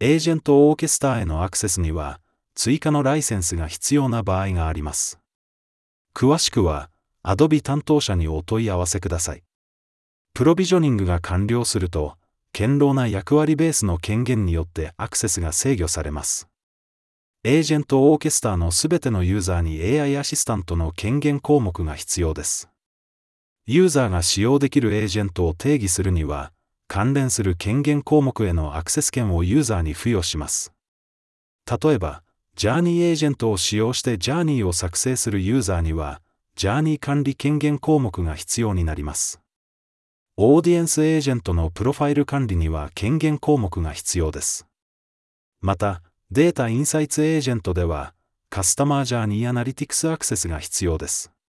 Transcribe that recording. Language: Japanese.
エージェントオーケスターへのアクセスには、追加のライセンスが必要な場合があります。詳しくは、Adobe 担当者にお問い合わせください。プロビジョニングが完了すると、堅牢な役割ベースの権限によってアクセスが制御されます。エージェントオーケスターのすべてのユーザーに AI アシスタントの権限項目が必要です。ユーザーが使用できるエージェントを定義するには、関連する権限項目へのアクセス権をユーザーに付与します。例えば、ジャーニーエージェントを使用してジャーニーを作成するユーザーには、ジャーニー管理権限項目が必要になります。オーディエンスエージェントのプロファイル管理には権限項目が必要です。また、データインサイツエージェントでは、カスタマージャーニーアナリティクスアクセスが必要です。